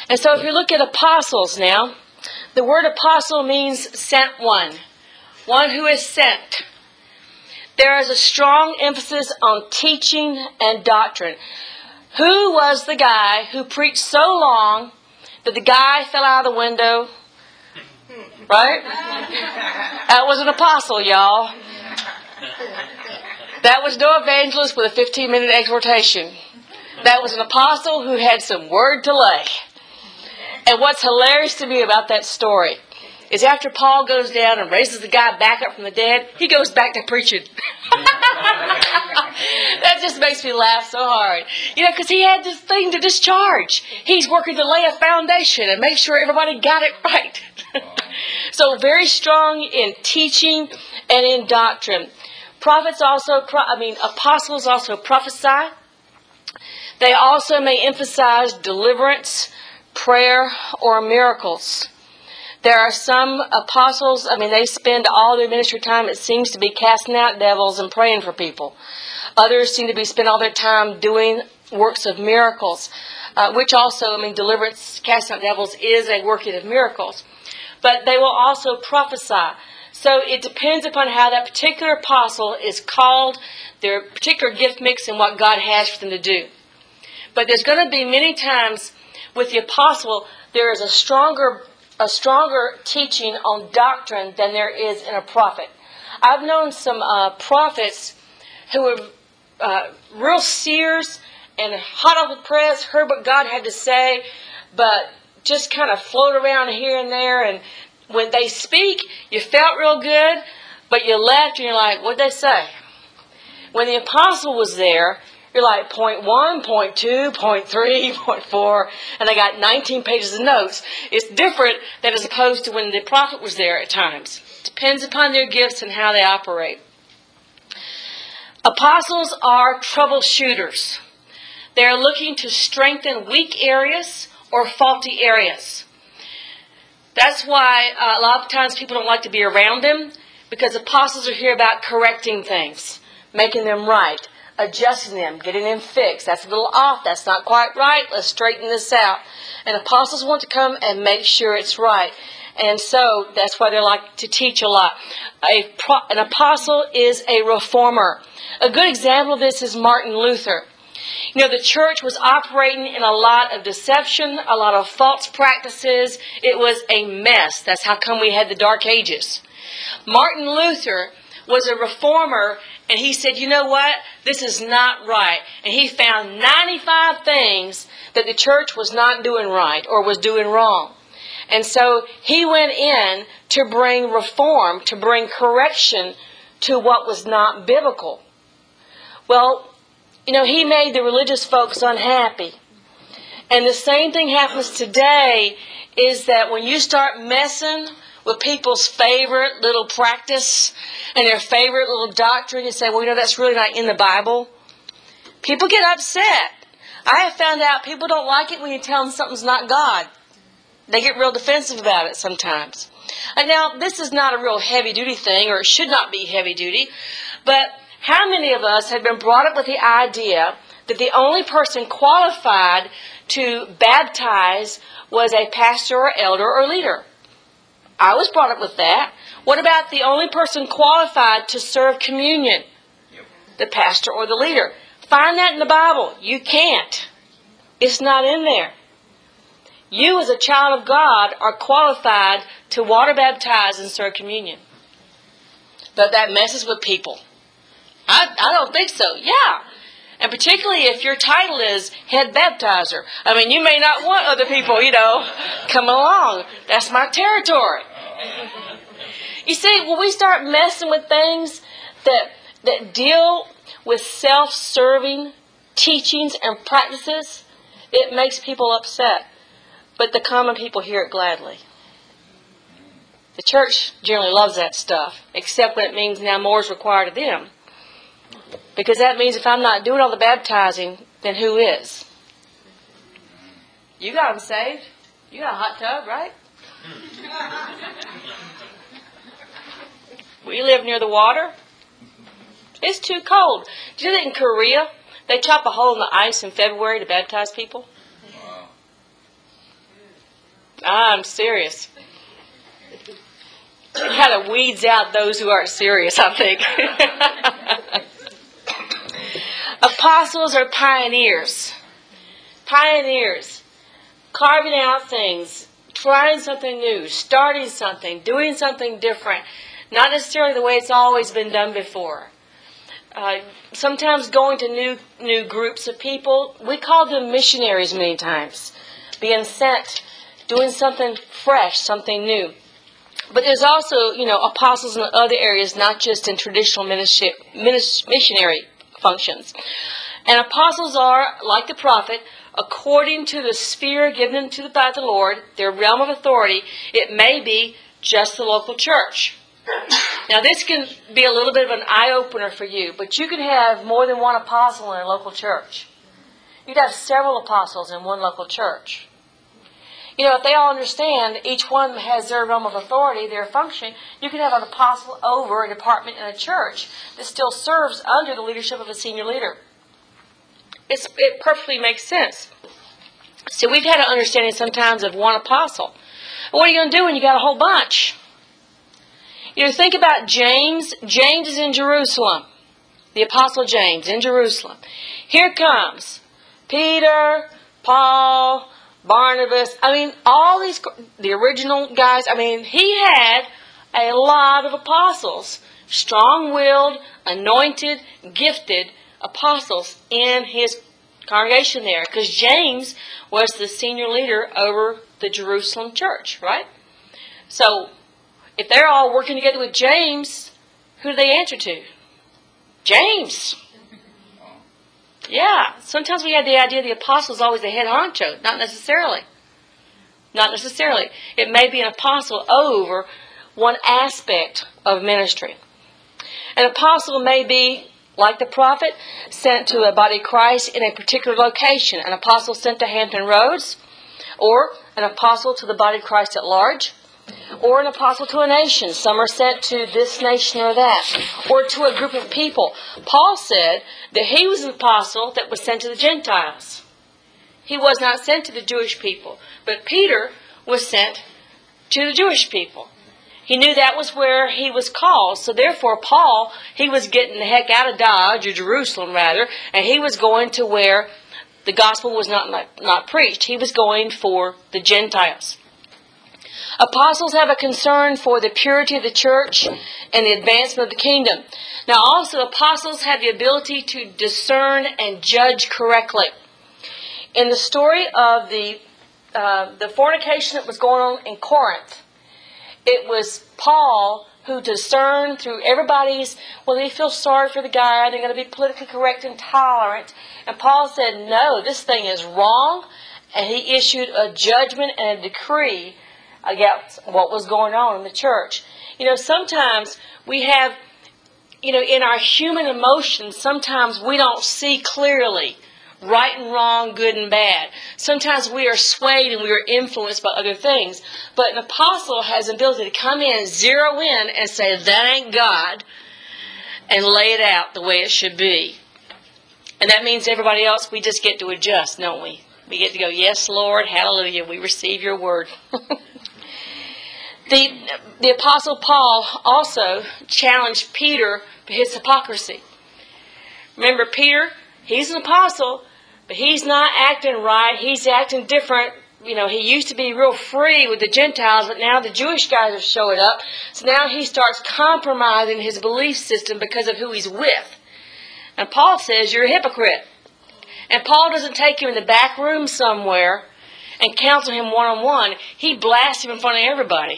And so if you look at apostles now, the word apostle means sent one who is sent. There is a strong emphasis on teaching and doctrine. Who was the guy who preached so long that the guy fell out of the window? Right? That was an apostle, y'all. That was no evangelist with a 15-minute exhortation. That was an apostle who had some word to lay. And what's hilarious to me about that story is after Paul goes down and raises the guy back up from the dead, he goes back to preaching. That just makes me laugh so hard. Because he had this thing to discharge. He's working to lay a foundation and make sure everybody got it right. So very strong in teaching and in doctrine. Apostles also prophesy. They also may emphasize deliverance, prayer, or miracles. There are some apostles, they spend all their ministry time, it seems to be casting out devils and praying for people. Others seem to be spending all their time doing works of miracles, which also, deliverance, casting out devils is a working of miracles. But they will also prophesy. So it depends upon how that particular apostle is called, their particular gift mix, and what God has for them to do. But there's going to be many times with the apostle, there is a stronger teaching on doctrine than there is in a prophet. I've known some prophets who were real seers and hot off the press, heard what God had to say, but just kind of float around here and there. And when they speak, you felt real good, but you left and you're like, what'd they say? When the apostle was there, you're like, point 1, point 2, point 3, point 4, and they got 19 pages of notes. It's different than as opposed to when the prophet was there at times. Depends upon their gifts and how they operate. Apostles are troubleshooters. They are looking to strengthen weak areas or faulty areas. That's why a lot of times people don't like to be around them, because apostles are here about correcting things, making them right, adjusting them, getting them fixed. That's a little off. That's not quite right. Let's straighten this out. And apostles want to come and make sure it's right. And so that's why they like to teach a lot. An apostle is a reformer. A good example of this is Martin Luther. The church was operating in a lot of deception, a lot of false practices. It was a mess. That's how come we had the Dark Ages. Martin Luther was a reformer, and he said, you know what? This is not right. And he found 95 things that the church was not doing right or was doing wrong. And so he went in to bring reform, to bring correction to what was not biblical. Well, he made the religious folks unhappy. And the same thing happens today, is that when you start messing with people's favorite little practice and their favorite little doctrine, you say, well, that's really not in the Bible. People get upset. I have found out people don't like it when you tell them something's not God. They get real defensive about it sometimes. And now, this is not a real heavy-duty thing, or it should not be heavy-duty, but how many of us have been brought up with the idea that the only person qualified to baptize was a pastor or elder or leader? I was brought up with that. What about the only person qualified to serve communion? The pastor or the leader. Find that in the Bible. You can't. It's not in there. You as a child of God are qualified to water baptize and serve communion. But that messes with people. I don't think so. Yeah. And particularly if your title is head baptizer. You may not want other people, come along. That's my territory. You see, when we start messing with things that deal with self-serving teachings and practices, it makes people upset. But the common people hear it gladly. The church generally loves that stuff, except when it means now more is required of them. Because that means if I'm not doing all the baptizing, then who is? You got them saved. You got a hot tub, right? We live near the water. It's too cold. Do you know that in Korea, they chop a hole in the ice in February to baptize people? I'm serious. It kind of weeds out those who aren't serious, I think. Apostles are pioneers. Pioneers. Carving out things, trying something new, starting something, doing something different. Not necessarily the way it's always been done before. Sometimes going to new groups of people. We call them missionaries many times. Being sent, doing something fresh, something new. But there's also, apostles in other areas, not just in traditional missionary functions. And apostles are, like the prophet, according to the sphere given to by the Lord, their realm of authority, it may be just the local church. Now this can be a little bit of an eye-opener for you, but you can have more than one apostle in a local church. You'd have several apostles in one local church. If they all understand each one has their realm of authority, their function, you can have an apostle over a department in a church that still serves under the leadership of a senior leader. It perfectly makes sense. So we've had an understanding sometimes of one apostle. What are you going to do when you got a whole bunch? Think about James. James is in Jerusalem. The apostle James in Jerusalem. Here comes Peter, Paul, Barnabas. All these, the original guys. He had a lot of apostles. Strong-willed, anointed, gifted apostles in his congregation there. Because James was the senior leader over the Jerusalem church, right? So, if they're all working together with James, who do they answer to? James. Yeah, sometimes we have the idea the apostle is always the head honcho. Not necessarily. Not necessarily. It may be an apostle over one aspect of ministry. An apostle may be, like the prophet, sent to a body of Christ in a particular location. An apostle sent to Hampton Roads, or an apostle to the body of Christ at large, or an apostle to a nation. Some are sent to this nation or that, or to a group of people. Paul said that he was an apostle that was sent to the Gentiles. He was not sent to the Jewish people, but Peter was sent to the Jewish people. He knew that was where he was called, so therefore Paul, he was getting the heck out of Dodge, or Jerusalem rather, and he was going to where the gospel was not preached. He was going for the Gentiles. Apostles have a concern for the purity of the church and the advancement of the kingdom. Now also, apostles have the ability to discern and judge correctly. In the story of the fornication that was going on in Corinth, it was Paul who discerned through everybody's, they feel sorry for the guy, they're going to be politically correct and tolerant. And Paul said, no, this thing is wrong. And he issued a judgment and a decree against what was going on in the church. Sometimes we have, in our human emotions, sometimes we don't see clearly right and wrong, good and bad. Sometimes we are swayed and we are influenced by other things. But an apostle has the ability to come in, zero in, and say, that ain't God, and lay it out the way it should be. And that means everybody else, we just get to adjust, don't we? We get to go, yes, Lord, hallelujah, we receive your word. The Apostle Paul also challenged Peter for his hypocrisy. Remember, Peter, he's an apostle, but he's not acting right. He's acting different. He used to be real free with the Gentiles, but now the Jewish guys are showing up. So now he starts compromising his belief system because of who he's with. And Paul says, you're a hypocrite. And Paul doesn't take him in the back room somewhere and counsel him one-on-one. He blasts him in front of everybody.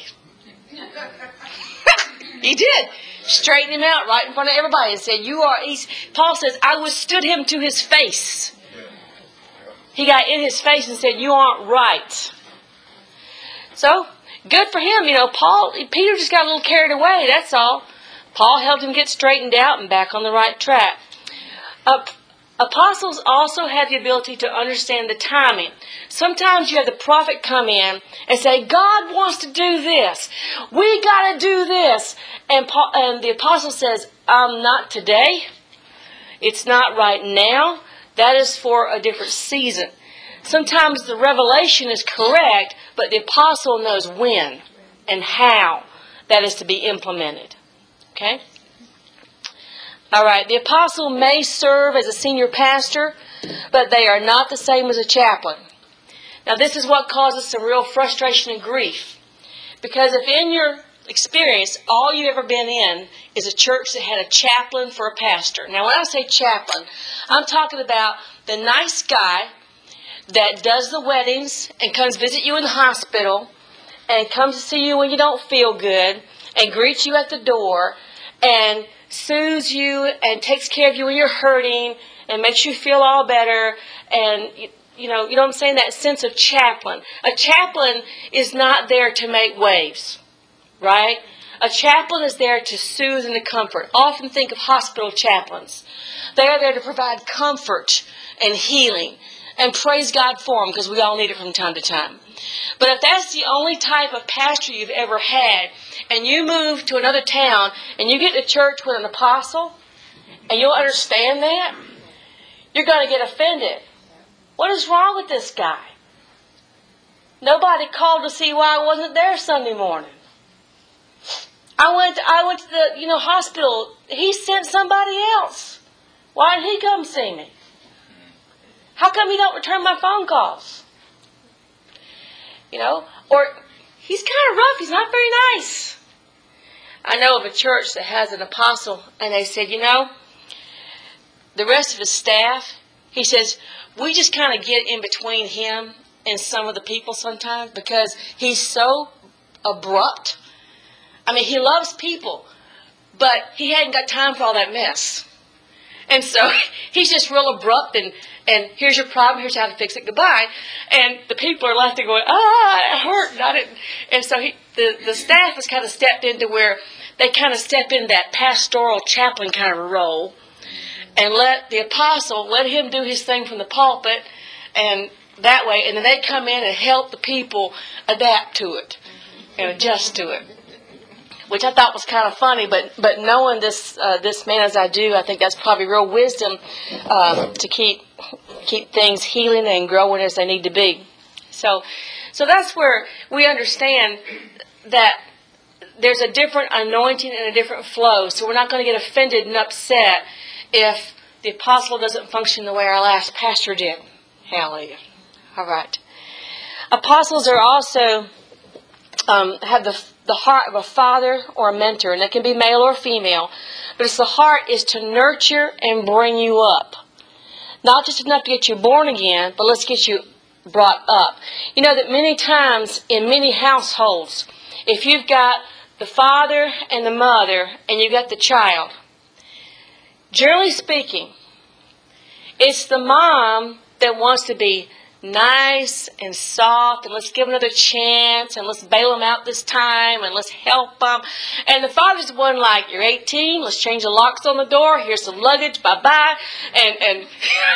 He did. Straighten him out right in front of everybody and said, Paul says, I withstood him to his face. He got in his face and said, you aren't right. So, good for him. Peter just got a little carried away, that's all. Paul helped him get straightened out and back on the right track. Apostles also have the ability to understand the timing. Sometimes you have the prophet come in and say, God wants to do this. We got to do this. And the apostle says, not today. It's not right now. That is for a different season. Sometimes the revelation is correct, but the apostle knows when and how that is to be implemented. Okay? All right. The apostle may serve as a senior pastor, but they are not the same as a chaplain. Now, this is what causes some real frustration and grief. Because if in your experience, all you've ever been in is a church that had a chaplain for a pastor. Now, when I say chaplain, I'm talking about the nice guy that does the weddings and comes visit you in the hospital and comes to see you when you don't feel good and greets you at the door and soothes you and takes care of you when you're hurting and makes you feel all better. And you know what I'm saying? That sense of chaplain. A chaplain is not there to make waves, right? A chaplain is there to soothe and to comfort. Often think of hospital chaplains. They are there to provide comfort and healing. And praise God for them, because we all need it from time to time. But if that's the only type of pastor you've ever had, and you move to another town, and you get to church with an apostle, and you'll understand that, you're going to get offended. What is wrong with this guy? Nobody called to see why I wasn't there Sunday morning. I went to the hospital. He sent somebody else. Why didn't he come see me? How come he don't return my phone calls? Or he's kind of rough. He's not very nice. I know of a church that has an apostle, and they said, the rest of his staff, he says, we just kind of get in between him and some of the people sometimes because he's so abrupt. I mean, he loves people, but he hadn't got time for all that mess. And so he's just real abrupt and here's your problem, here's how to fix it, goodbye. And the people are left there going, it hurt. And I didn't. And so the staff has kind of stepped into where they kind of step in that pastoral chaplain kind of a role and let the apostle, let him do his thing from the pulpit and that way. And then they come in and help the people adapt to it and adjust to it. Which I thought was kind of funny, but knowing this man as I do, I think that's probably real wisdom to keep things healing and growing as they need to be. So that's where we understand that there's a different anointing and a different flow. So we're not going to get offended and upset if the apostle doesn't function the way our last pastor did. Hallelujah. All right. Apostles are also have the heart of a father or a mentor, and it can be male or female, but it's the heart is to nurture and bring you up. Not just enough to get you born again, but let's get you brought up. You know that many times in many households, if you've got the father and the mother and you've got the child, generally speaking, it's the mom that wants to be nice and soft and let's give them another chance and let's bail them out this time and let's help them. And the father's the one like, you're 18, let's change the locks on the door, here's some luggage, bye-bye. And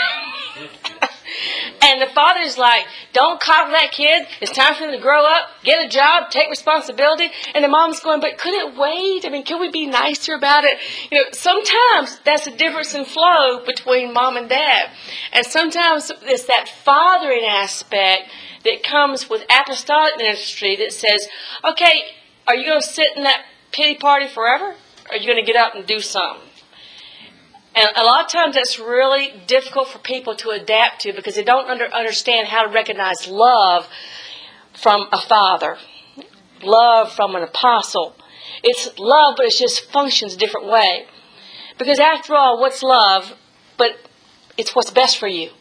and the father's like, don't coddle that kid, it's time for them to grow up, get a job, take responsibility. And the mom's going, but could it wait? I mean, can we be nicer about it? Sometimes that's a difference in flow between mom and dad. And sometimes it's that fathering aspect that comes with apostolic ministry that says, okay, are you going to sit in that pity party forever? Or are you going to get up and do something? And a lot of times that's really difficult for people to adapt to because they don't understand how to recognize love from a father, love from an apostle. It's love, but it just functions a different way. Because after all, what's love? But it's what's best for you.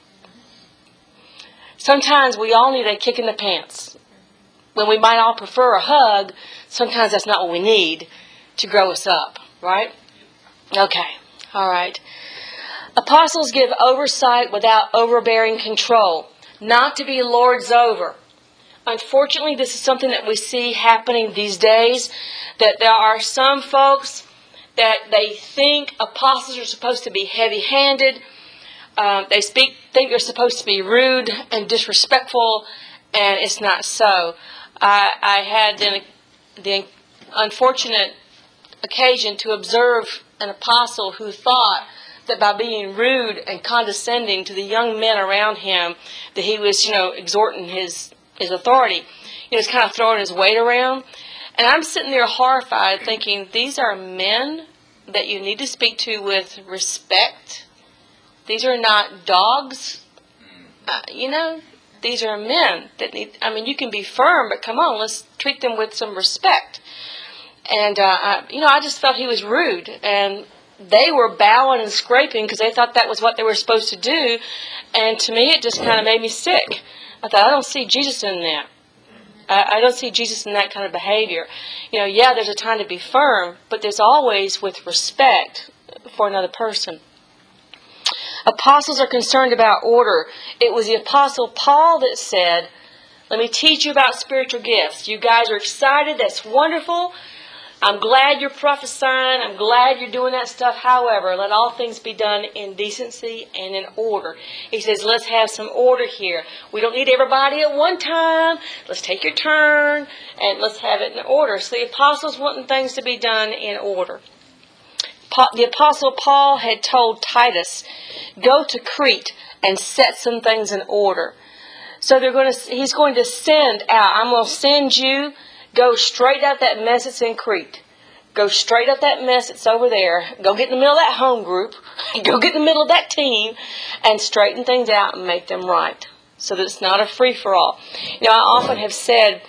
Sometimes we all need a kick in the pants. When we might all prefer a hug, sometimes that's not what we need to grow us up, right? Okay. All right. Apostles give oversight without overbearing control, not to be lords over. Unfortunately, this is something that we see happening these days, that there are some folks that they think apostles are supposed to be heavy-handed. They think they're supposed to be rude and disrespectful, and it's not so. I had the unfortunate occasion to observe an apostle who thought that by being rude and condescending to the young men around him, that he was, exhorting his authority. He was kind of throwing his weight around. And I'm sitting there horrified thinking, these are men that you need to speak to with respect. These are not dogs. These are men that need, you can be firm, but come on, let's treat them with some respect. And, I just felt he was rude. And they were bowing and scraping because they thought that was what they were supposed to do. And to me, it just kind of made me sick. I thought, I don't see Jesus in that. I don't see Jesus in that kind of behavior. There's a time to be firm, but there's always with respect for another person. Apostles are concerned about order. It was the Apostle Paul that said, let me teach you about spiritual gifts. You guys are excited. That's wonderful. I'm glad you're prophesying. I'm glad you're doing that stuff. However, let all things be done in decency and in order. He says, let's have some order here. We don't need everybody at one time. Let's take your turn and let's have it in order. So the apostles wanting things to be done in order. The Apostle Paul had told Titus, go to Crete and set some things in order. So he's going to send out. I'm going to send you. Go straight up that mess that's in Crete. Go straight up that mess that's over there. Go get in the middle of that home group. Go get in the middle of that team and straighten things out and make them right. So that it's not a free-for-all. I often have said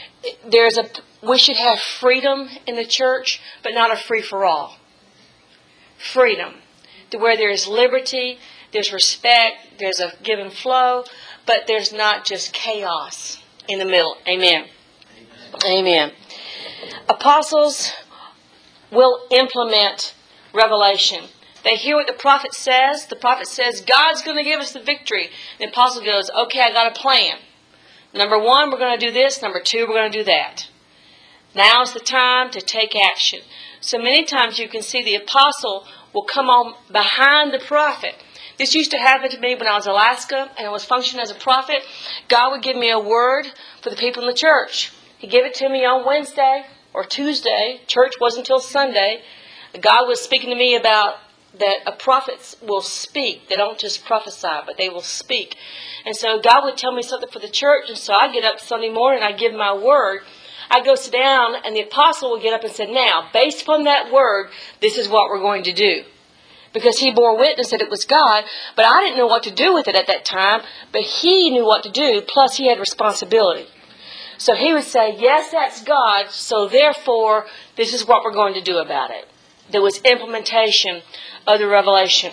we should have freedom in the church, but not a free-for-all. Freedom. To where there is liberty, there's respect, there's a give and flow, but there's not just chaos in the middle. Amen. Amen. Apostles will implement revelation. They hear what the prophet says. The prophet says, God's going to give us the victory. The apostle goes, okay, I got a plan. Number 1, we're going to do this. Number 2, we're going to do that. Now's the time to take action. So many times you can see the apostle will come on behind the prophet. This used to happen to me when I was in Alaska and I was functioning as a prophet. God would give me a word for the people in the church. He'd give it to me on Wednesday or Tuesday. Church wasn't until Sunday. God was speaking to me about that a prophet will speak. They don't just prophesy, but they will speak. And so God would tell me something for the church. And so I get up Sunday morning, I give my word. I go sit down, and the apostle would get up and say, now, based upon that word, this is what we're going to do. Because he bore witness that it was God, but I didn't know what to do with it at that time, but he knew what to do, plus he had responsibility. So he would say, yes, that's God, so therefore, this is what we're going to do about it. There was implementation of the revelation.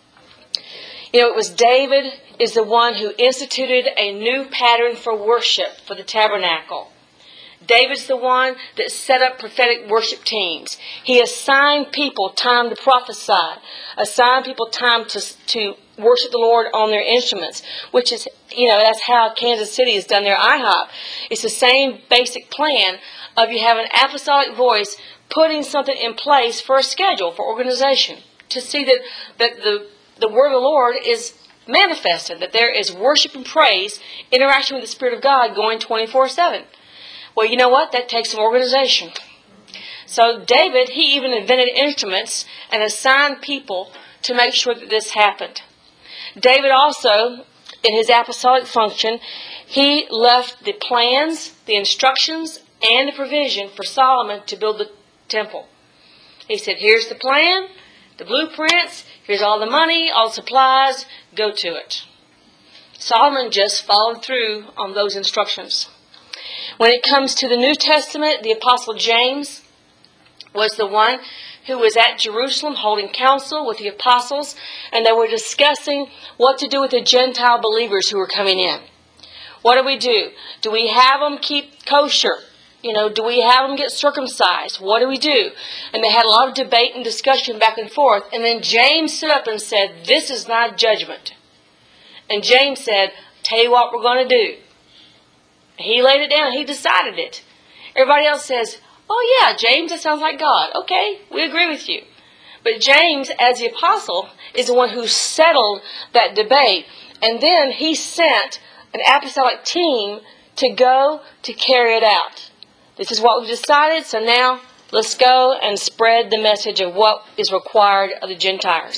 It was David is the one who instituted a new pattern for worship for the tabernacle. David's the one that set up prophetic worship teams. He assigned people time to prophesy, assigned people time to worship the Lord on their instruments, which is, that's how Kansas City has done their IHOP. It's the same basic plan of you have an apostolic voice putting something in place for a schedule, for organization, to see that the word of the Lord is manifested, that there is worship and praise, interaction with the Spirit of God going 24/7. Well, you know what? That takes some organization. So David, he even invented instruments and assigned people to make sure that this happened. David also, in his apostolic function, he left the plans, the instructions, and the provision for Solomon to build the temple. He said, here's the plan, the blueprints, here's all the money, all the supplies, go to it. Solomon just followed through on those instructions. When it comes to the New Testament, the Apostle James was the one who was at Jerusalem holding counsel with the apostles, and they were discussing what to do with the Gentile believers who were coming in. What do? Do we have them keep kosher? Do we have them get circumcised? What do we do? And they had a lot of debate and discussion back and forth. And then James stood up and said, this is not judgment. And James said, tell you what we're going to do. He laid it down. He decided it. Everybody else says, oh yeah, James, that sounds like God. Okay, we agree with you. But James, as the apostle, is the one who settled that debate. And then he sent an apostolic team to go to carry it out. This is what we've decided, so now Let's go and spread the message of what is required of the Gentiles.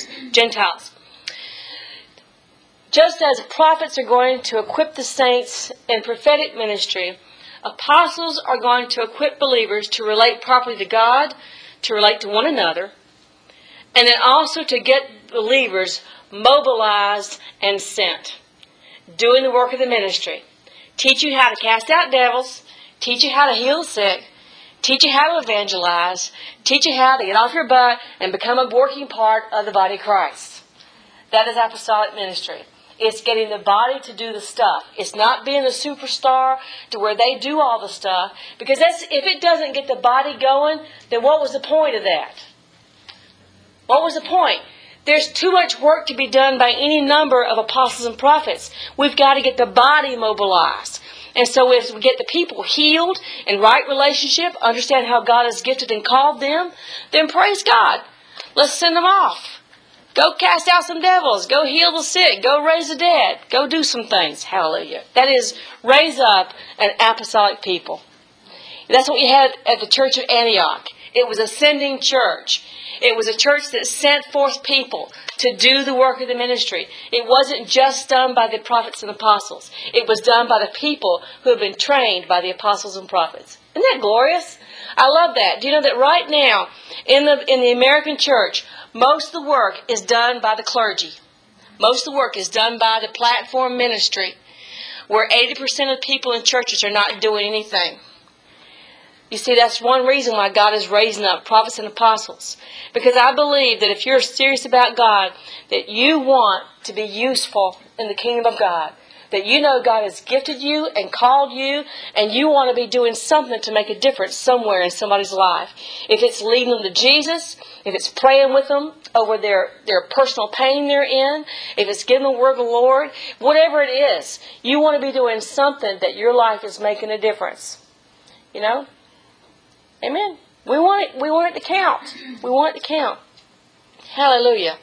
Just as prophets are going to equip the saints in prophetic ministry, apostles are going to equip believers to relate properly to God, to relate to one another, and then also to get believers mobilized and sent, doing the work of the ministry. Teach you how to cast out devils, teach you how to heal the sick, teach you how to evangelize, teach you how to get off your butt and become a working part of the body of Christ. That is apostolic ministry. It's getting the body to do the stuff. It's not being a superstar to where they do all the stuff. Because if it doesn't get the body going, then what was the point of that? What was the point? There's too much work to be done by any number of apostles and prophets. We've got to get the body mobilized. And so if we get the people healed, in right relationship, understand how God has gifted and called them, then praise God. Let's send them off. Go cast out some devils. Go heal the sick. Go raise the dead. Go do some things. Hallelujah. That is, raise up an apostolic people. That's what we had at the church of Antioch. It was a sending church. It was a church that sent forth people to do the work of the ministry. It wasn't just done by the prophets and apostles. It was done by the people who have been trained by the apostles and prophets. Isn't that glorious? I love that. Do you know that right now in the American church, most of the work is done by the clergy. Most of the work is done by the platform ministry, where 80% of people in churches are not doing anything. You see, that's one reason why God is raising up prophets and apostles. Because I believe that if you're serious about God, that you want to be useful in the kingdom of God. That you know God has gifted you and called you, and you want to be doing something to make a difference somewhere in somebody's life. If it's leading them to Jesus, if it's praying with them over their personal pain they're in, if it's giving them the word of the Lord, whatever it is, you want to be doing something that your life is making a difference. You know? Amen. We want it to count. We want it to count. Hallelujah.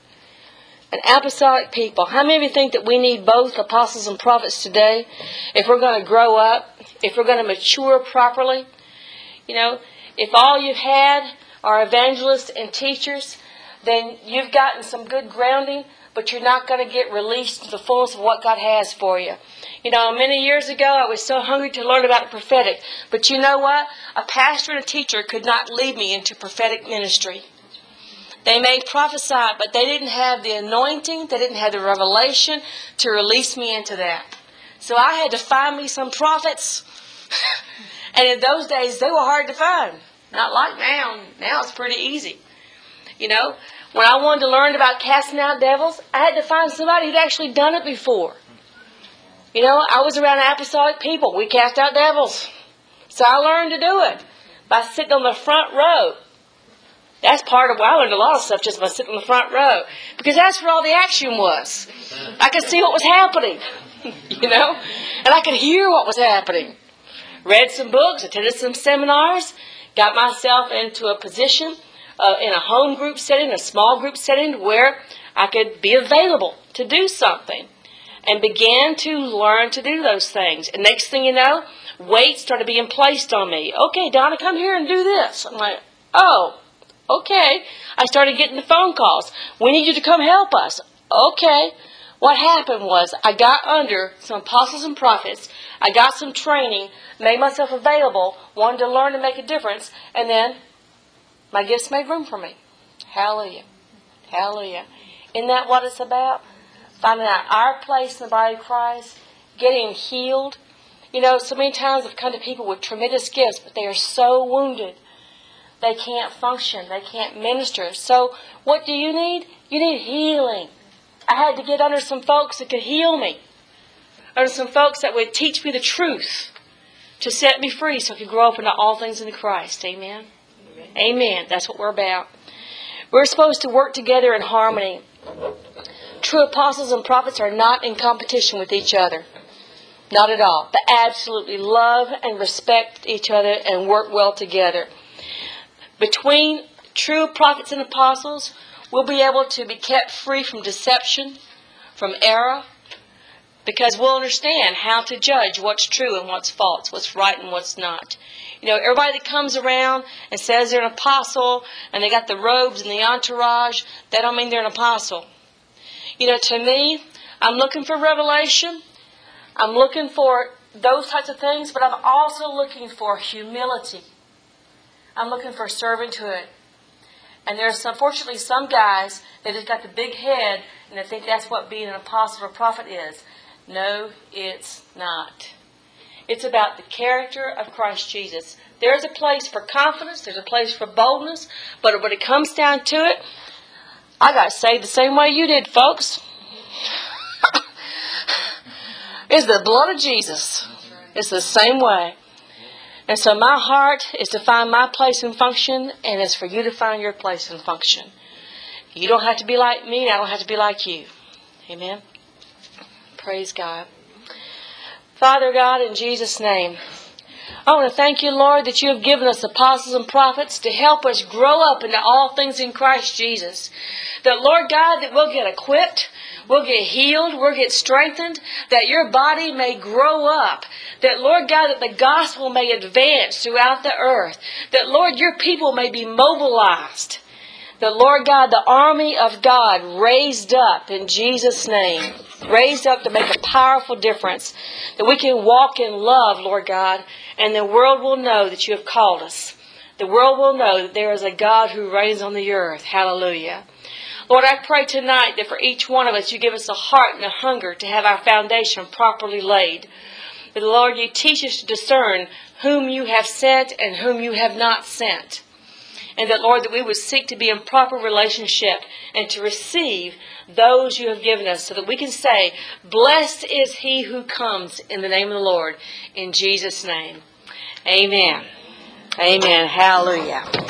An apostolic people. How many of you think that we need both apostles and prophets today if we're going to grow up, if we're going to mature properly? You know, if all you've had are evangelists and teachers, then you've gotten some good grounding, but you're not going to get released to the fullness of what God has for you. You know, many years ago, I was so hungry to learn about the prophetic. But you know what? A pastor and a teacher could not lead me into prophetic ministry. They may prophesy, but they didn't have the anointing, they didn't have the revelation to release me into that. So I had to find me some prophets. And in those days, they were hard to find. Not like now. Now it's pretty easy. You know, when I wanted to learn about casting out devils, I had to find somebody who'd actually done it before. You know, I was around apostolic people. We cast out devils. So I learned to do it by sitting on the front row. That's part of why I learned a lot of stuff just by sitting on the front row. Because that's where all the action was. I could see what was happening. You know? And I could hear what was happening. Read some books, attended some seminars, got myself into a position in a home group setting, a small group setting, where I could be available to do something. And began to learn to do those things. And next thing you know, weights started being placed on me. Okay, Donna, come here and do this. I'm like, oh, okay. I started getting the phone calls. We need you to come help us. Okay. What happened was I got under some apostles and prophets. I got some training, made myself available, wanted to learn and make a difference, and then my gifts made room for me. Hallelujah. Hallelujah. Isn't that what it's about? Finding out our place in the body of Christ, getting healed. You know, so many times I've come to people with tremendous gifts, but they are so wounded. They can't function. They can't minister. So what do you need? You need healing. I had to get under some folks that could heal me. Under some folks that would teach me the truth to set me free so I could grow up into all things in Christ. Amen? Amen. That's what we're about. We're supposed to work together in harmony. True apostles and prophets are not in competition with each other. Not at all. But absolutely love and respect each other and work well together. Between true prophets and apostles, we'll be able to be kept free from deception, from error, because we'll understand how to judge what's true and what's false, what's right and what's not. You know, everybody that comes around and says they're an apostle and they got the robes and the entourage, that don't mean they're an apostle. You know, to me, I'm looking for revelation. I'm looking for those types of things, but I'm also looking for humility. I'm looking for servanthood. And there's unfortunately some guys that just got the big head and they think that's what being an apostle or prophet is. No, it's not. It's about the character of Christ Jesus. There's a place for confidence. There's a place for boldness. But when it comes down to it, I got saved the same way you did, folks. It's the blood of Jesus. It's the same way. And so my heart is to find my place and function, and it's for you to find your place and function. You don't have to be like me. I don't have to be like you. Amen. Praise God. Father God, in Jesus' name, I want to thank you, Lord, that you have given us apostles and prophets to help us grow up into all things in Christ Jesus. That, Lord God, that we'll get equipped, we'll get healed, we'll get strengthened, that your body may grow up. That, Lord God, that the gospel may advance throughout the earth. That, Lord, your people may be mobilized. That, Lord God, the army of God raised up in Jesus' name. Raised up to make a powerful difference. That we can walk in love, Lord God, and the world will know that you have called us. The world will know that there is a God who reigns on the earth. Hallelujah. Lord, I pray tonight that for each one of us, you give us a heart and a hunger to have our foundation properly laid. That, Lord, you teach us to discern whom you have sent and whom you have not sent. And that, Lord, that we would seek to be in proper relationship and to receive those you have given us so that we can say, blessed is he who comes in the name of the Lord. In Jesus' name. Amen. Amen. Hallelujah.